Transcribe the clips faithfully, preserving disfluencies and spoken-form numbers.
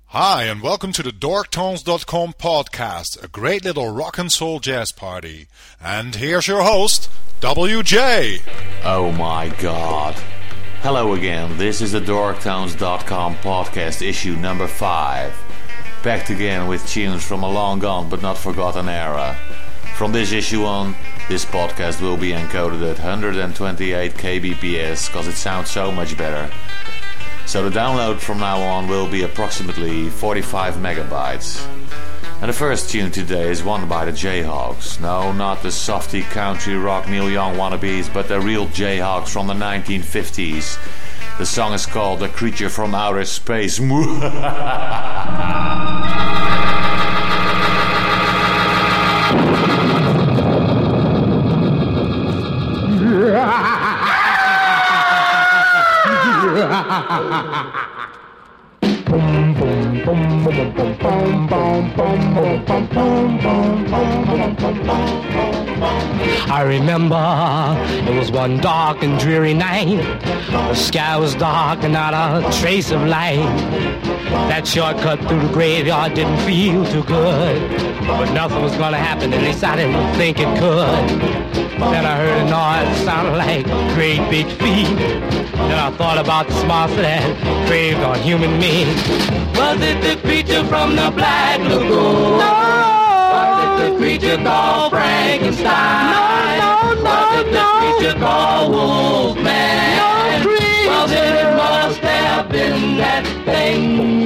Hi, and welcome to the dork tones dot com podcast, a great little rock and soul jazz party. And here's your host, W J. Oh my god. Hello again, this is the dork tones dot com podcast, issue number five. Back again with tunes from a long gone but not forgotten era. From this issue on, this podcast will be encoded at one hundred twenty-eight kilobits per second, cause it sounds so much better. So the download from now on will be approximately forty-five megabytes. And the first tune today is one by the Jayhawks. No, not the softy country rock Neil Young wannabes, but the real Jayhawks from the nineteen fifties. The song is called The Creature from Outer Space. I remember it was one dark and dreary night. The sky was dark and not a trace of light. That shortcut through the graveyard didn't feel too good, but nothing was gonna happen, at least I didn't think it could. Then I heard a noise that sounded like great big feet. Then I thought about the smarts that craved on human meat. Was it the creature from the Black Lagoon? No! Was it the creature called Frankenstein? No, no, no, Was it the no. creature called Wolfman? No, creature. Well, then it must have been that thing.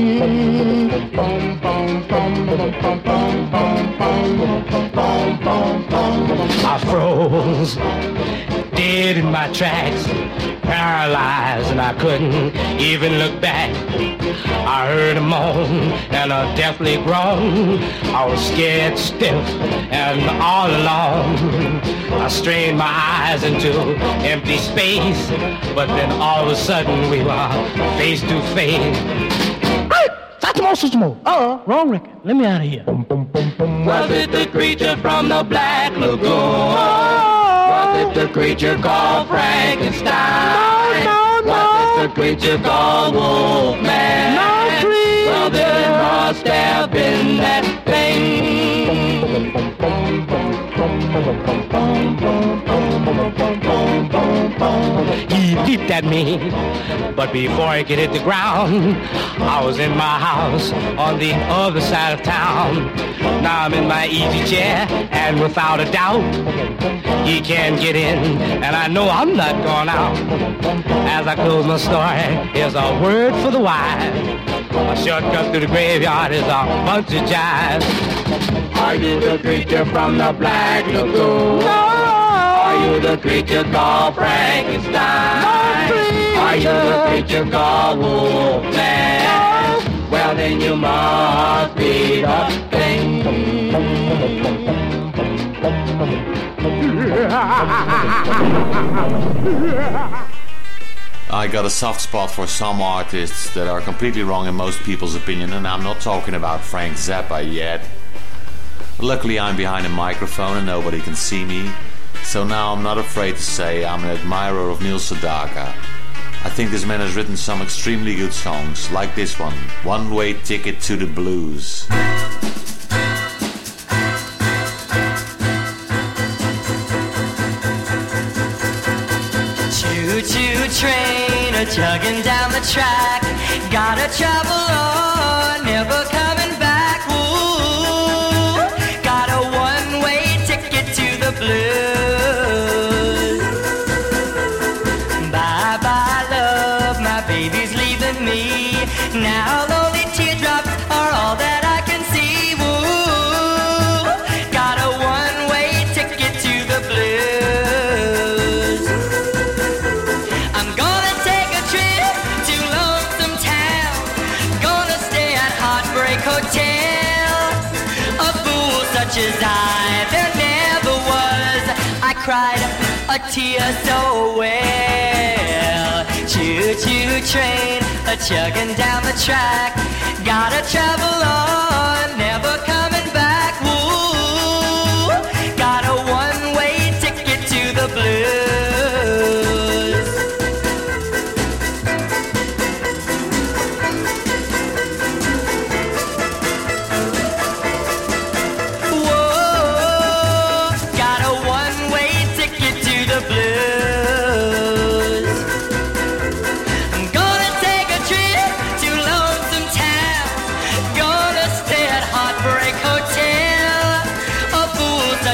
I froze dead in my tracks, paralyzed, and I couldn't even look back. I heard a moan and a deathly groan. I was scared stiff and all alone. I strained my eyes into empty space, but then all of a sudden we were face to face. Satchmo, Satchmo. Uh-oh, wrong record. Let me out of here. Was it the creature from the Black Lagoon? Was it the creature called Frankenstein? No, no, no. Was it the creature called Wolfman? No, please. Well, then it must have been that thing. He leaped at me, but before he could hit the ground, I was in my house on the other side of town. Now I'm in my easy chair, and without a doubt, he can't get in, and I know I'm not going out. As I close my story, here's a word for the wise. A shortcut through the graveyard is a bunch of jive. Are you the creature from the Black Lagoon? No! Are you the creature called Frankenstein? No, Are you the creature called Wolfman? No. Well, then you must be the thing. I got a soft spot for some artists that are completely wrong in most people's opinion, and I'm not talking about Frank Zappa yet. Luckily I'm behind a microphone and nobody can see me, so now I'm not afraid to say I'm an admirer of Neil Sedaka. I think this man has written some extremely good songs, like this one, One Way Ticket to the Blues. Choo-choo train a-chugging down the track, gotta travel on, never coming back. Ooh, got a one-way ticket to the blues. Bye-bye love, my baby's leaving me. Now lonely teardrops are all that I can see. Ooh, got a one-way ticket to the blues. I'm gonna take a trip to Lonesome Town, gonna stay at Heartbreak Hotel. A fool such as I, there never was. I cried a tear so well. Choo-choo train, a-chugging down the track, gotta travel on, never coming back. Ooh, got a one-way ticket to the blues.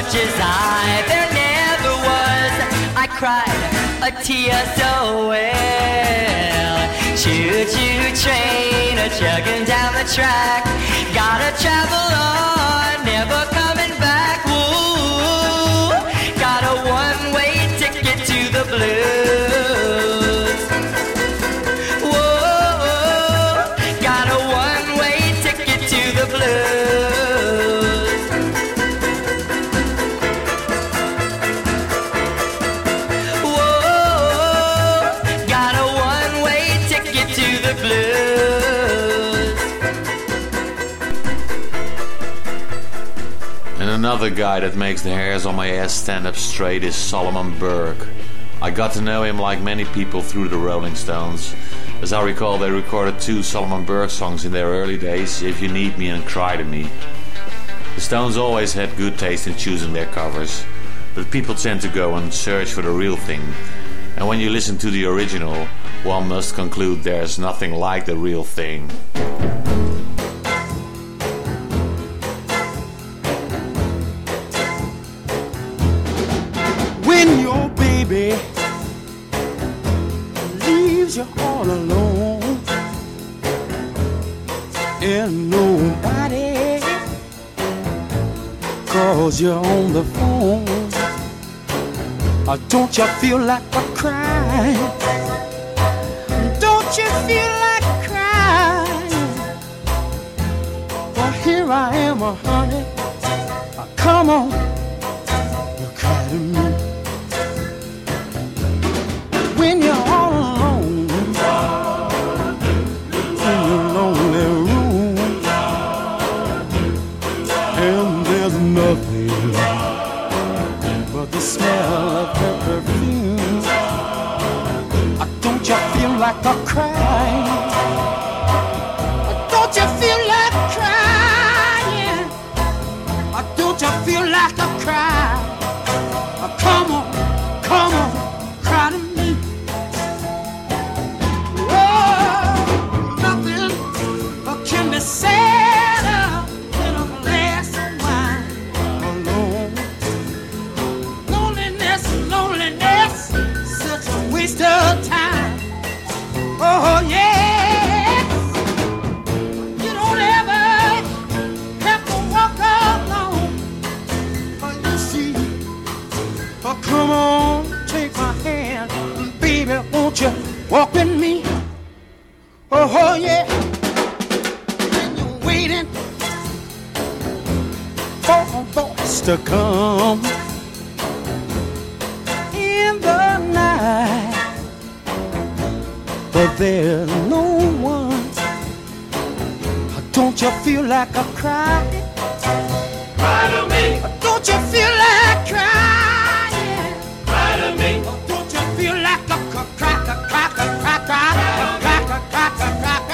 such as I there never was. I cried a tear so well. Choo-choo train a-chugging down the track. Gotta travel on, never coming back. Woo, got a one-way ticket to the blues. Whoa, got a one-way ticket to the blues. Whoa, got a one-way ticket to the blues. And another guy that makes the hairs on my ass stand up straight is Solomon Burke. I got to know him like many people through the Rolling Stones. As I recall, they recorded two Solomon Burke songs in their early days, If You Need Me and Cry to Me. The Stones always had good taste in choosing their covers, but people tend to go and search for the real thing. And when you listen to the original, one must conclude there's nothing like the real thing. When your baby leaves you all alone and nobody calls you on the phone, or don't you feel like a crying? Don't you feel like crying? Well, here I am, oh, honey. Oh, come on, you cry to me. When you're all alone in your lonely room, and there's nothing but the smell of her perfume, don't you feel like a crying? Don't you feel like crying? Don't you feel like a cry? Come on, come on, cry to me. Can be sadder than a glass of wine alone. Loneliness, loneliness, such a waste of time. Oh yes, you don't ever have to walk alone. Oh, you see, oh come on, take my hand, baby, won't you walk with me? Oh, oh yeah. Waiting for a voice to come in the night, but there's no one. Don't you feel like a cry? Cry to me. Don't you feel like crying? Cry to me. Don't you feel like a cry, cry, cry, cry, cry, cry, cry, cry, cry, cry, cry.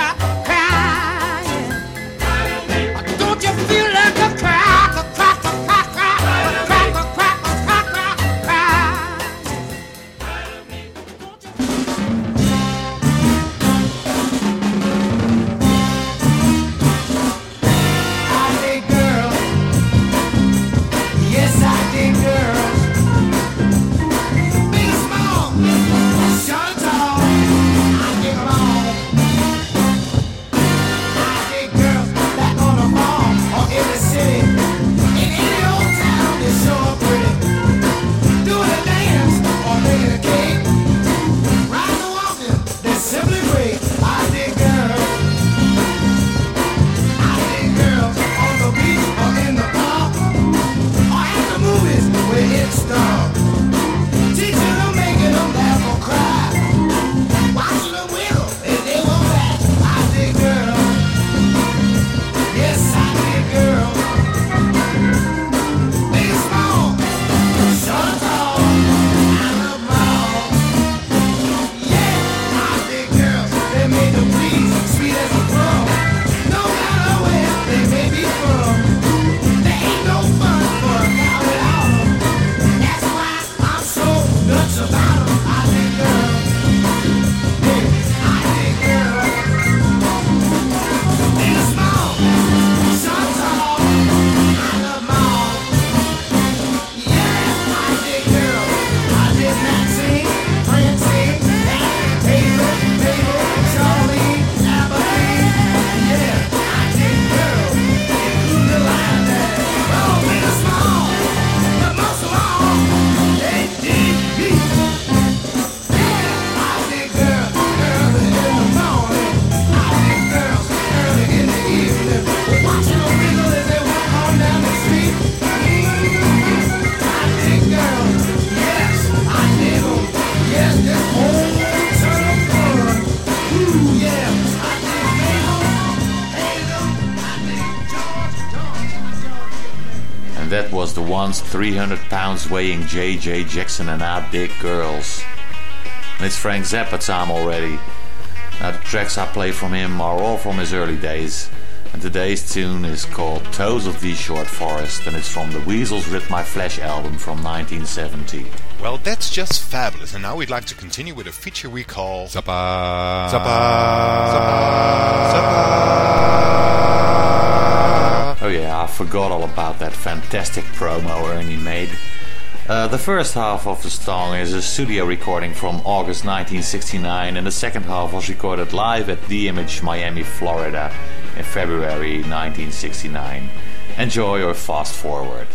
Don't you feel like a crack, a crack, a crack, a crack, a crack, a crack, a crack, a crack? I dig girl, yes I dig that was the once three hundred pounds weighing J J Jackson and our big girls. And it's Frank Zappa time already. Now the tracks I play from him are all from his early days, and today's tune is called Toes of the Short Forest, and it's from the Weasels Rip My Flesh album from nineteen seventy. Well, that's just fabulous, and now we'd like to continue with a feature we call Zappa, Zappa, Zappa, Zappa. Oh yeah, I forgot all about that fantastic promo Ernie made. Uh, the first half of the song is a studio recording from August nineteen sixty-nine, and the second half was recorded live at The Image, Miami, Florida in February nineteen sixty-nine. Enjoy or fast forward.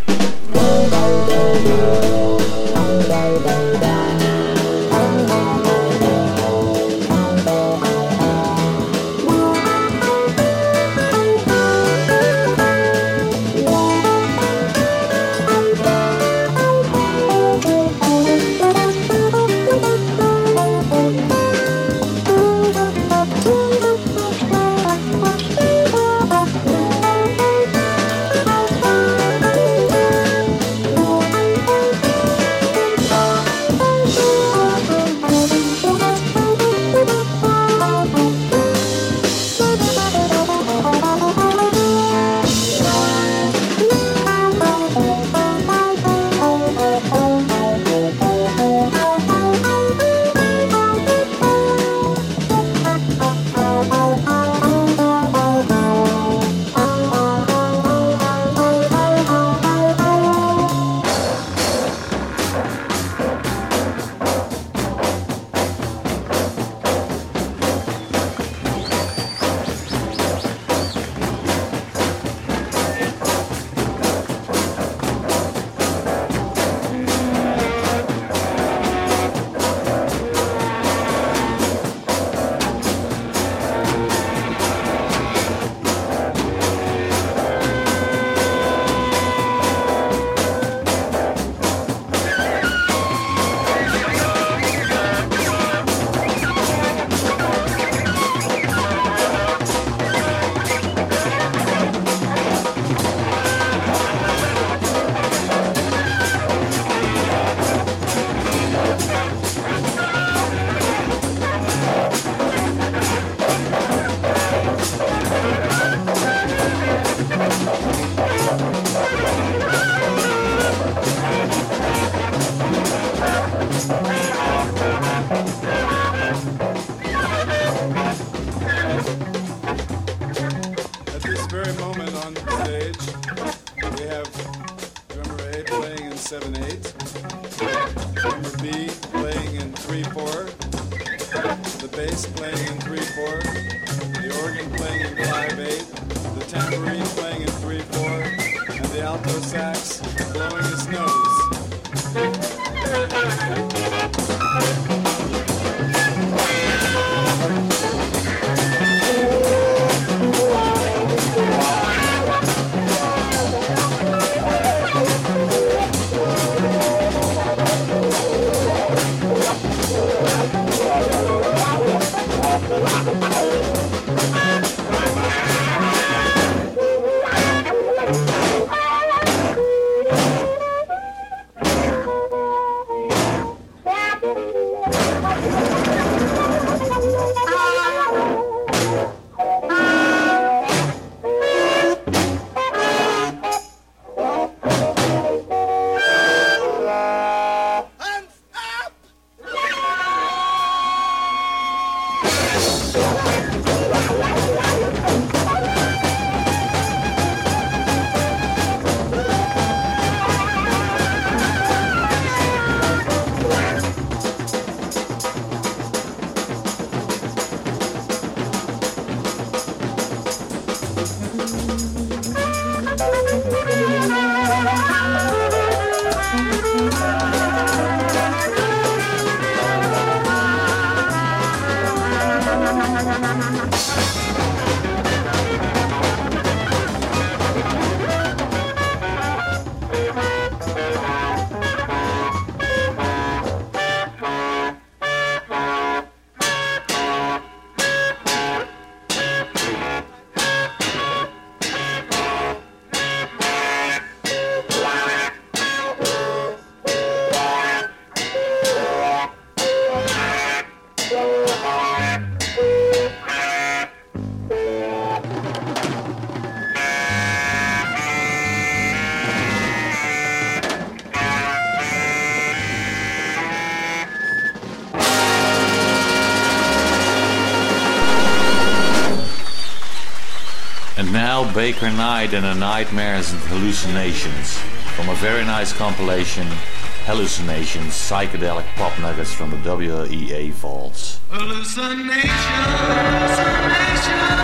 And now Baker Knight and the Nightmares and Hallucinations from a very nice compilation, Hallucinations, Psychedelic Pop Nuggets from the W E A vaults. Hallucinations, hallucinations,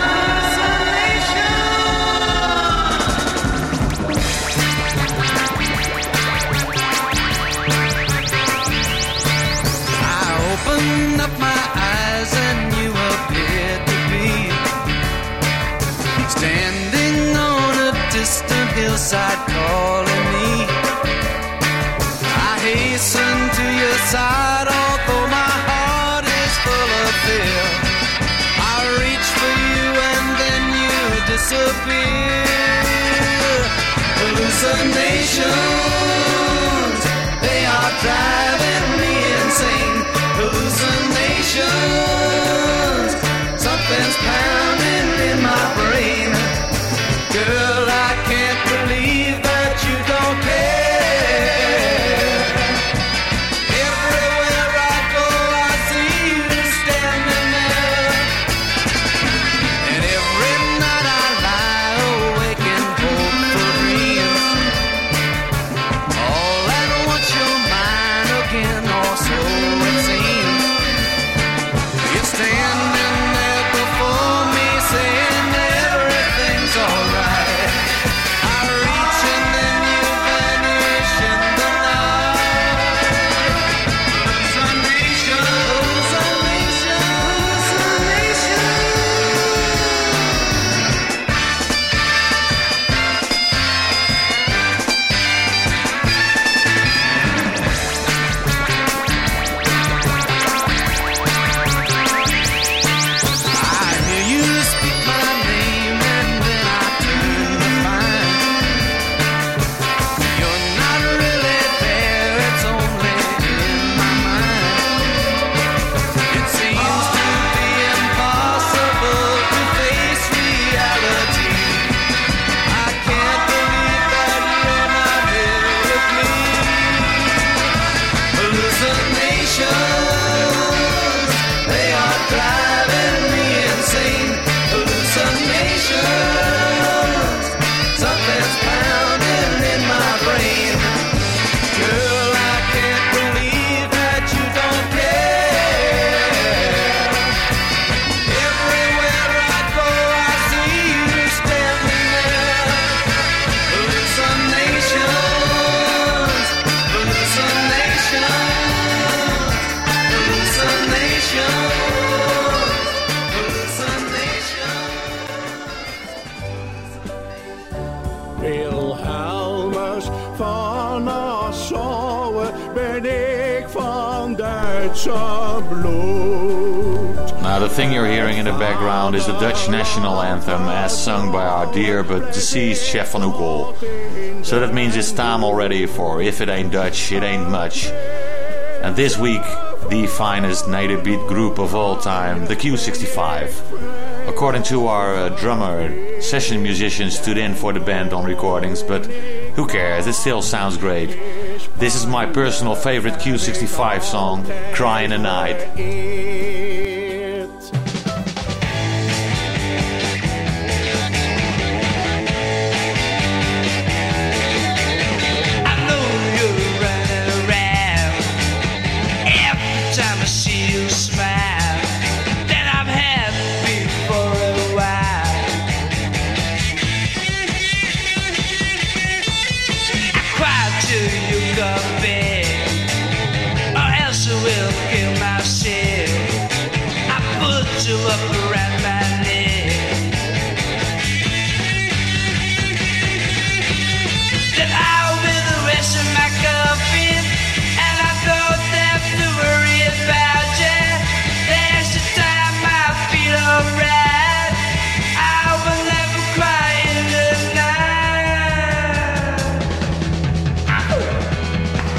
I opened up my eyes and you appeared to be standing on a distant hillside calling me. I hasten to your side, although my heart is full of fear. I reach for you and then you disappear. Hallucinations, they are driving me insane. Hallucinations, something's pounding in my brain. Girl, I can't believe that you don't care. Everywhere I go, I see you standing there. And every night I lie awake in hopeful dreams. All at once you're mine again, or so it seems. You're standing there before me saying everything's alright. I reach and then you vanish in the night. Hallucination, hallucination, hallucination. I hear you speak my name and then I turn to find you're not really there, it's only in my mind. It seems to be impossible to face reality. I can't believe that you're not here with me. Hallucinations, they are driving me insane. Hallucinations, something's pounding in my brain. Girl, I can't believe that you don't care. Everywhere I go, I see you standing there. Hallucinations, hallucinations, hallucinations, hallucinations. Wilhelmus van Nassau ben ik van Duitse bloed. Now the thing you're hearing in the background is the Dutch national anthem as sung by our dear but deceased Chef van Oekel. So that means it's time already for If It Ain't Dutch, It Ain't Much. And this week, the finest native beat group of all time, the Q sixty-five. According to our uh, drummer, session musicians stood in for the band on recordings, but who cares, it still sounds great. This is my personal favorite Q sixty-five song, Cry in the Night. I know you're running around. Every time I see you smile, then I'm happy for a while. I cry till you come back, or else I will kill myself. I put you up around my neck. Then I'll be the rest of my coffin, and I don't have to worry about you. There's the time I feel alright. I will never cry in the night.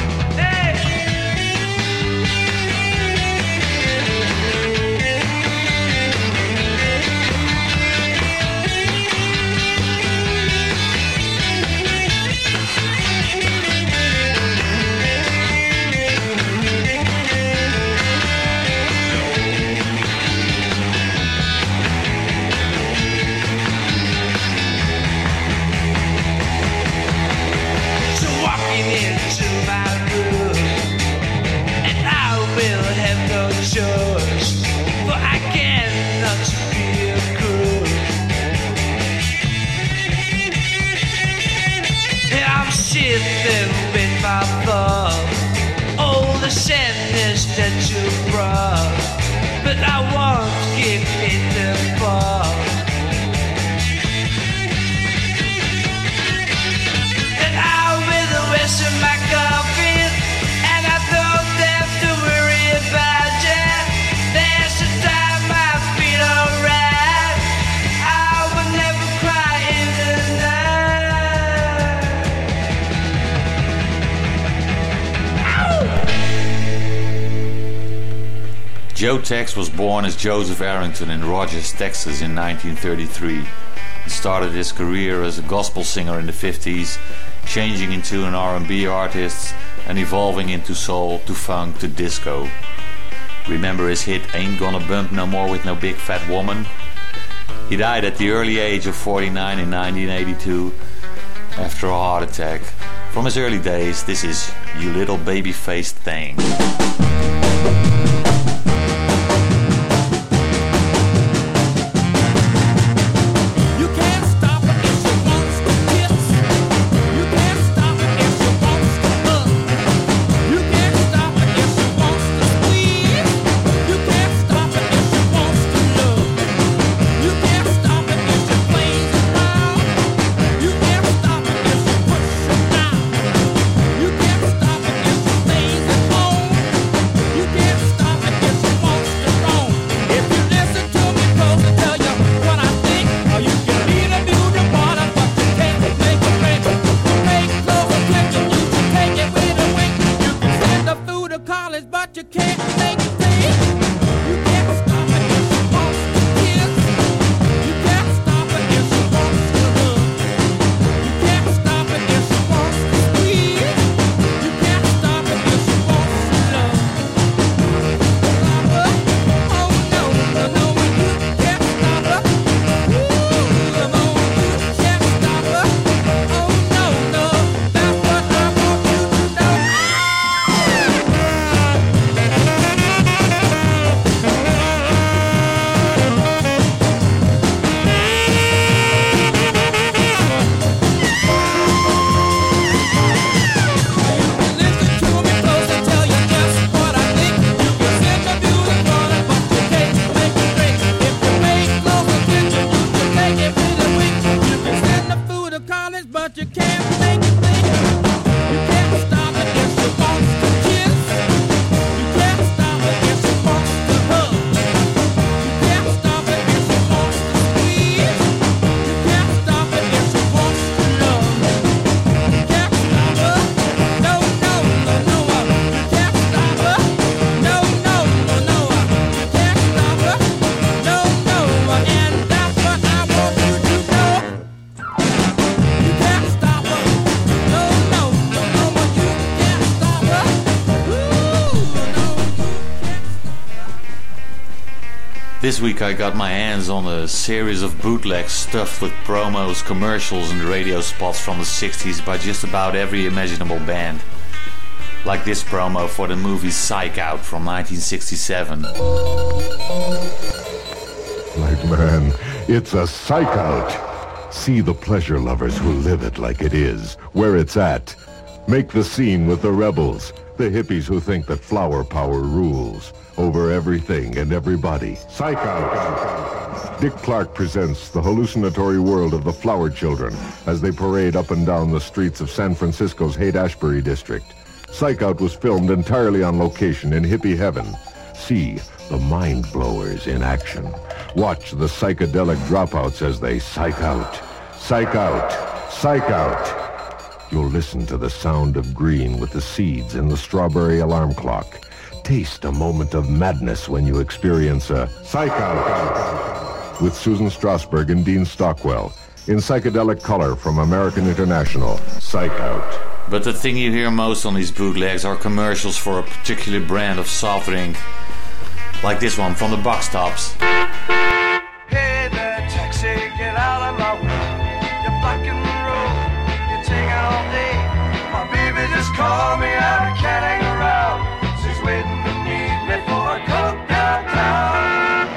shifting with my thumb. Oh, the sadness that you brought, but I won't give it the fall. And out with the rest of my coffee, and I don't have to worry about you. There's a time I feel alright. I will never cry in the night. Joe Tex was born as Joseph Arrington in Rogers, Texas in nineteen thirty-three. He started his career as a gospel singer in the fifties, changing into an R and B artist and evolving into soul, to funk, to disco. Remember his hit Ain't Gonna Bump No More With No Big Fat Woman? He died at the early age of forty-nine in nineteen eighty-two after a heart attack. From his early days, this is You Little Baby-Faced Thing. This week I got my hands on a series of bootlegs stuffed with promos, commercials and radio spots from the sixties by just about every imaginable band. Like this promo for the movie Psych Out from nineteen sixty-seven. Like man, it's a psych out. See the pleasure lovers who live it like it is, where it's at. Make the scene with the rebels, the hippies who think that flower power rules over everything and everybody. Psych out. Dick Clark presents the hallucinatory world of the flower children as they parade up and down the streets of San Francisco's Haight-Ashbury district. Psych Out was filmed entirely on location in hippie heaven. See the mind blowers in action. Watch the psychedelic dropouts as they psych out. Psych out. Psych out. You'll listen to the sound of green with the seeds in the strawberry alarm clock. Taste a moment of madness when you experience a Psych Out with Susan Strasberg and Dean Stockwell in psychedelic color from American International. Psych Out. But the thing you hear most on these bootlegs are commercials for a particular brand of soft drink. Like this one from the Box Tops. Hey there, taxi, get out of my way. You're blocking the road, you're taking all day. My baby just called me out, I can't hang around. She's waiting to meet me for a coke downtown.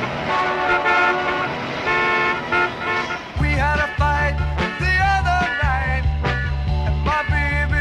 We had a fight the other night, and my baby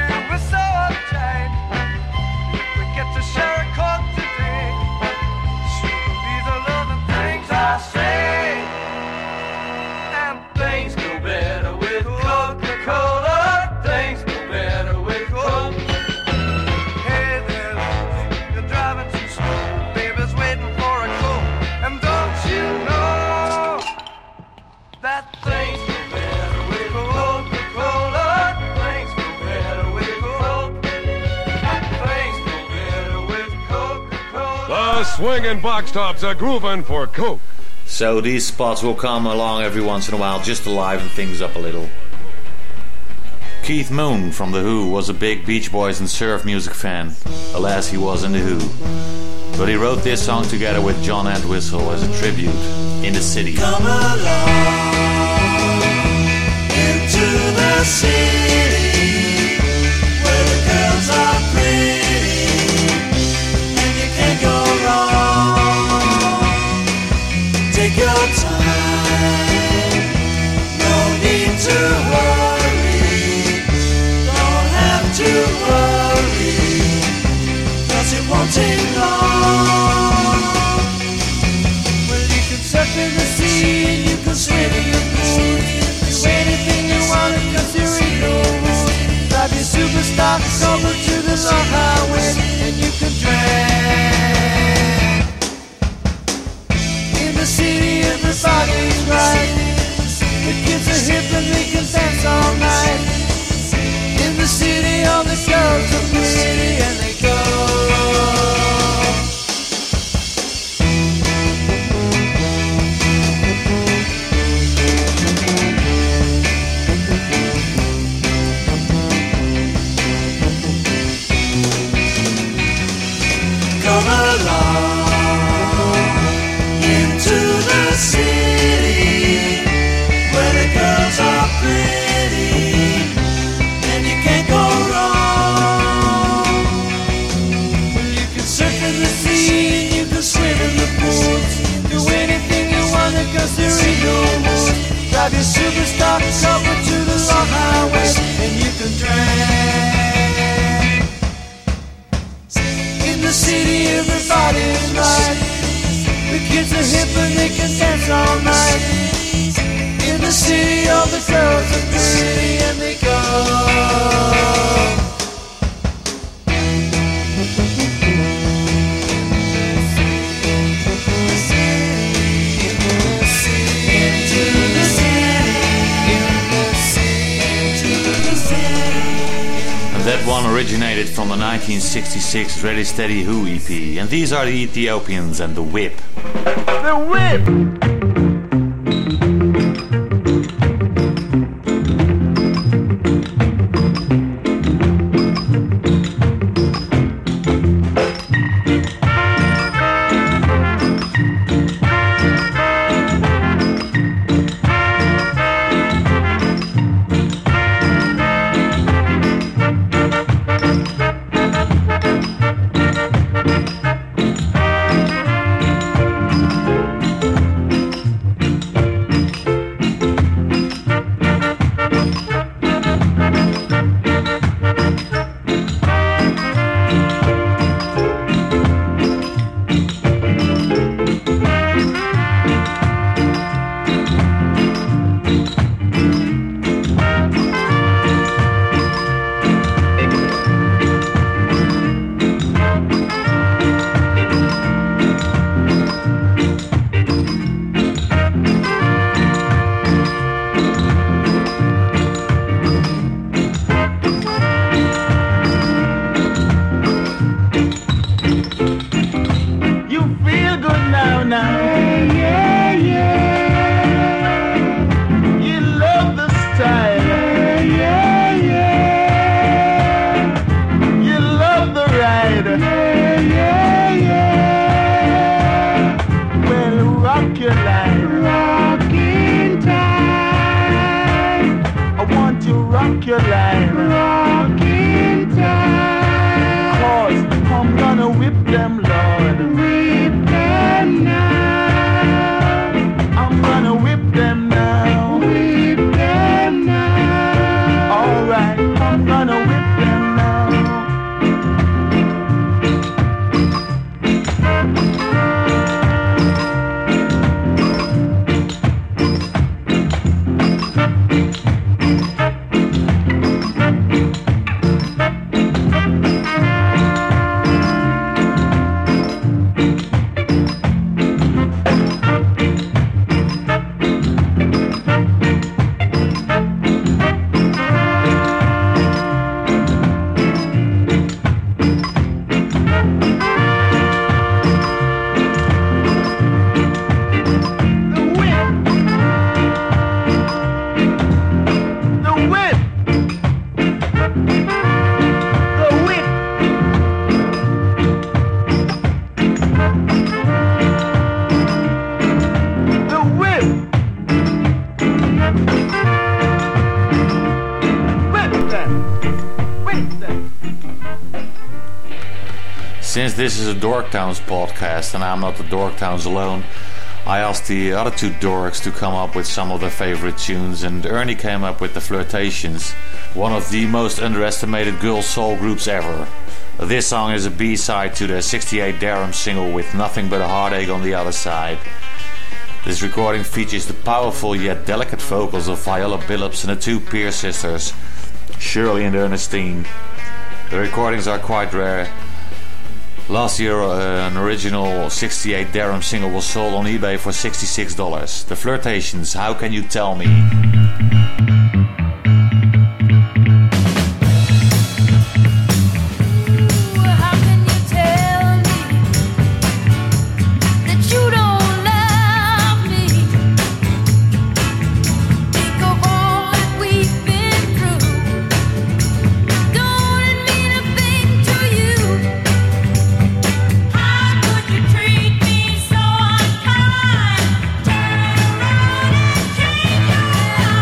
The swinging box tops are grooving for Coke. So these spots will come along every once in a while just to liven things up a little. Keith Moon from The Who was a big Beach Boys and surf music fan. Alas, he was in The Who. But he wrote this song together with John Entwistle as a tribute, In the City. Come along into the city where the girls are pretty and you can't go wrong. Take your time, no need to worry, don't have to worry, 'cause it won't take long. Well, you can surf in the sea and you can swim in the pool, do anything you want because there ain't no rules. Drive your superstar over to the long highway and you can drag. In the city everybody's right, the kids are hip and they can dance all night. In the city all the girls are pretty and they go. Come along into the city where the girls are pretty and you can't go wrong. Well, you can surf in the sea and you can swim in the pools, do anything you want because there ain't no rules. Drive your superstar over to the long highway and you can drag. In the city everybody's right, the kids are hip and they can dance all night. In the city all the girls are pretty and they go. That one originated from the nineteen sixty-six Ready Steady Who E P, and these are the Ethiopians and The Whip. The Whip! Since this is a Dorktowns podcast and I'm not the Dorktowns alone, I asked the other two dorks to come up with some of their favorite tunes, and Ernie came up with The Flirtations, one of the most underestimated girl soul groups ever. This song is a B-side to the sixty-eight Darum single with Nothing But a Heartache on the other side. This recording features the powerful yet delicate vocals of Viola Billups and the two Pierce sisters, Shirley and Ernestine. The recordings are quite rare. Last year, uh, an original sixty-eight Darum single was sold on eBay for sixty-six dollars. The Flirtations, How Can You Tell Me? Treat me so unkind, turn around and change your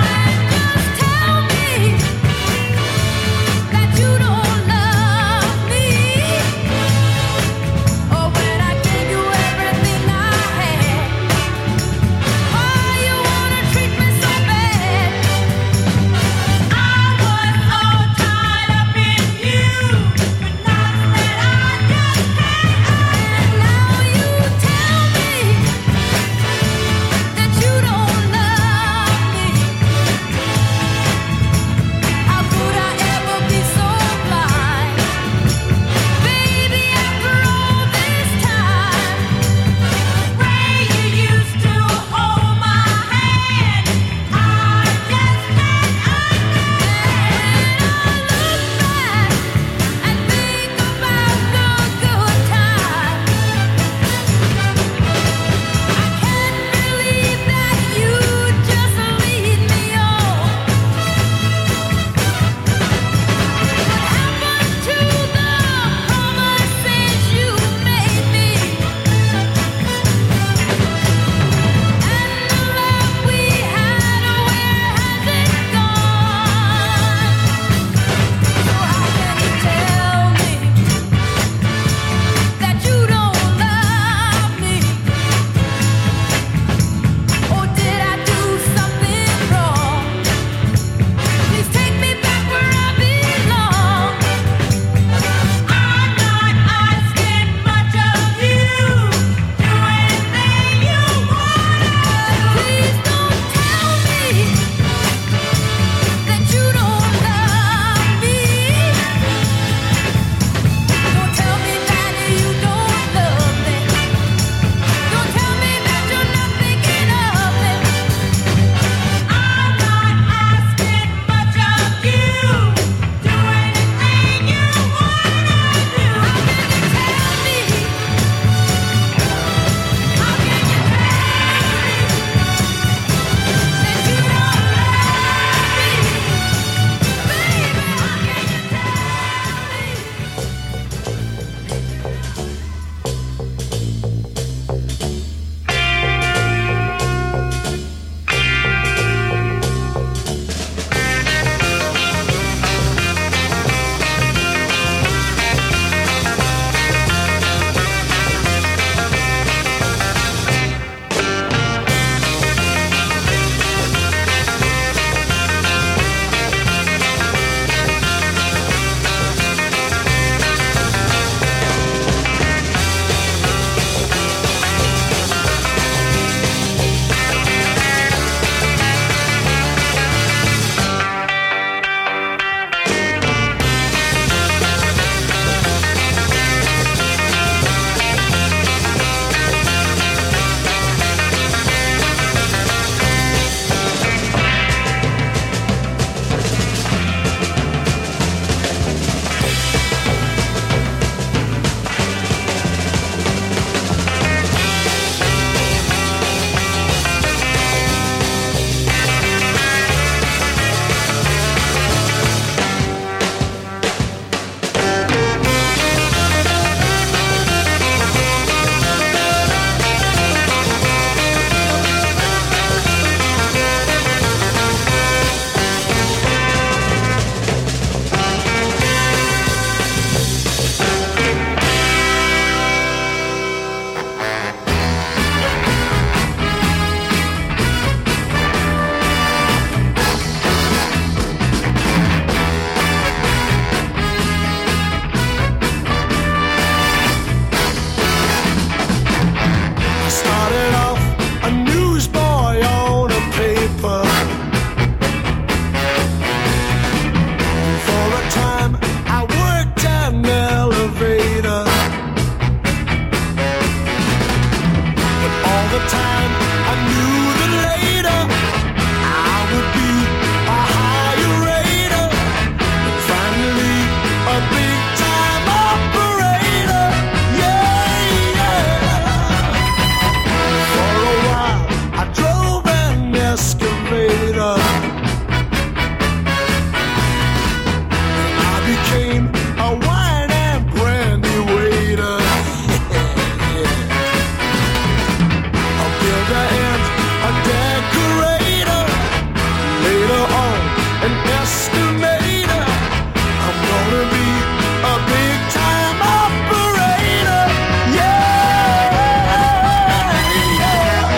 estimator. I'm gonna be a big time operator. Yeah, yeah.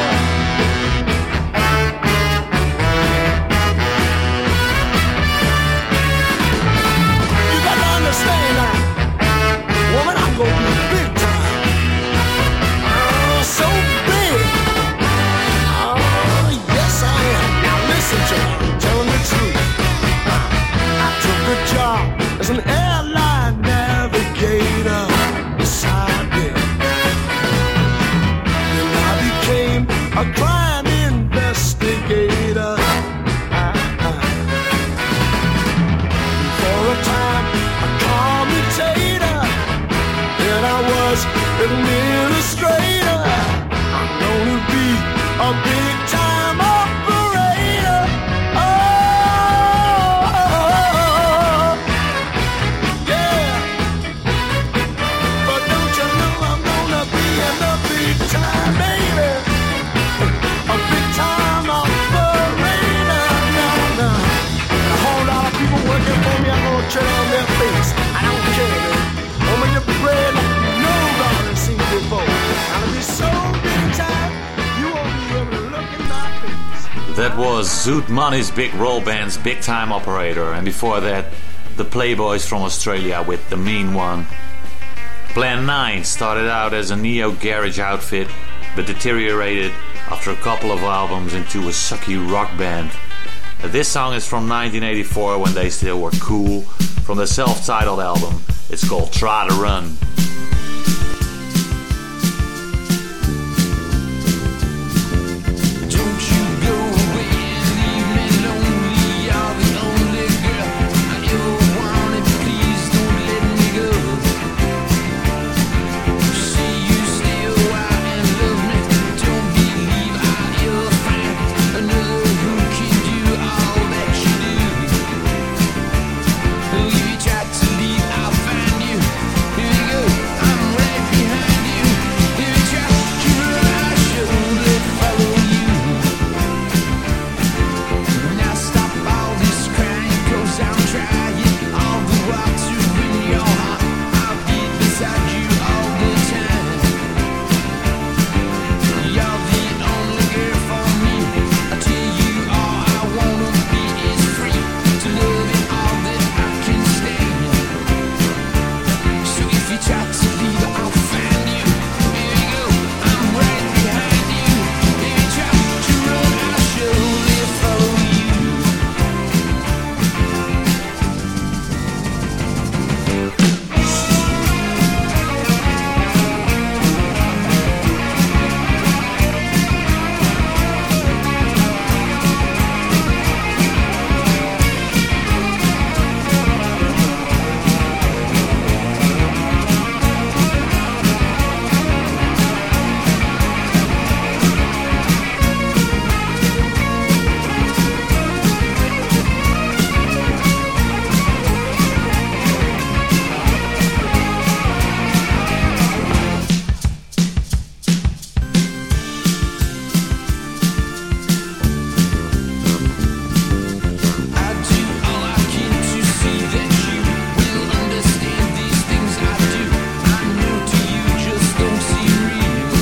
You gotta understand now, woman, I'm gonna be big time. Oh, so big. Oh, yes I am. Now listen to me, telling the truth. I took a job as an airline navigator. Yes, I did. Then I became a crime investigator. For a time, a commentator. Then I was administrator. I'm gonna be a big time operator. Oh, yeah. But don't you know I'm gonna be in the big time, baby? A big time operator. No, no. And a whole lot of people working for me, I'm gonna turn on their face. I don't care, man. I'll make the bread like nobody seen before. I'll be so big time, you won't be able to look in my face. That was Zoot Money's Big Roll Band's Big Time Operator, and before that, the Playboys from Australia with The Mean One. Plan nine started out as a neo-garage outfit, but deteriorated after a couple of albums into a sucky rock band. This song is from nineteen eighty-four, when they still were cool, from the self-titled album. It's called Try to Run. Don't you go away and leave me lonely. You're the only girl I ever wanted. Please don't let me go. Say you stay a while and love me. Don't believe I'll ever find another who can do all that you do. If you try to leave, I'll find you. Here you go, I'm right behind you. If you try to run, I surely follow you. Now stop all this crying, 'cause I'm trying all the while to win your heart. I'll be beside you all the time. You're the only girl for me. I tell you all I wanna be is free to love it all that I can stand. So if you try to leave, I'll find you. Here you go, I'm right behind you. If you try to run, I'll surely follow you. I do all I can to see that you will understand these things I do. I know to you just don't seem real.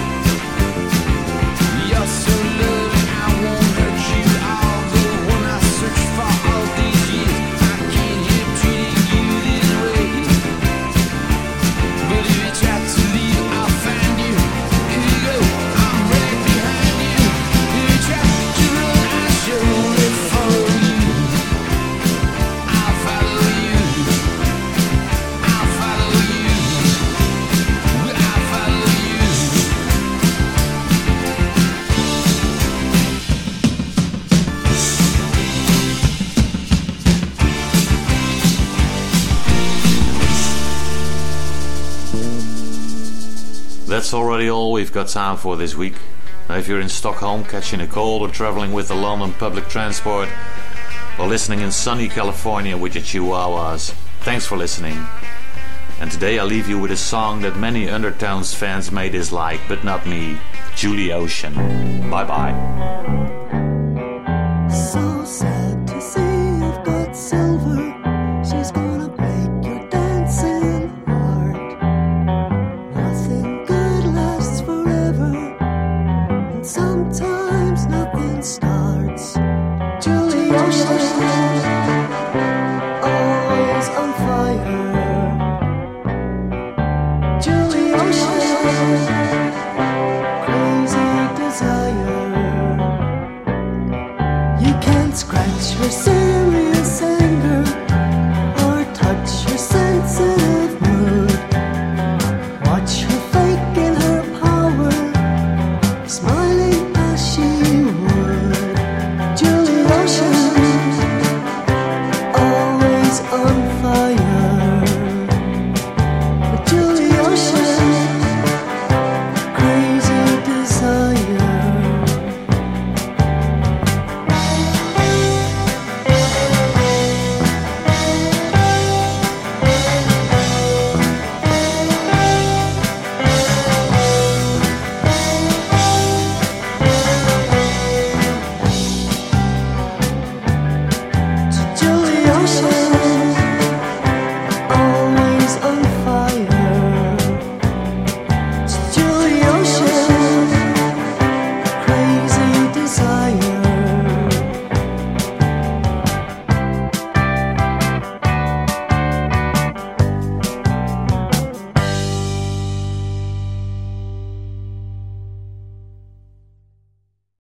You're so loving, I won't hurt you. Although when I search for all these years, I can't help treating you this way. But if you try to leave, I'll find you. Here you go, I'm right behind you. If you try to run, I surely follow you. I'll follow you. I'll follow you. I'll follow you. That's already all we've got time for this week. Now, if you're in Stockholm catching a cold or traveling with the London public transport, or listening in sunny California with your chihuahuas, thanks for listening. And today I'll leave you with a song that many Undertones fans may dislike, but not me, Julie Ocean. Bye bye. So sad to see you've got always on fire. Julie Ocean, crazy desire. You can't scratch her cereal.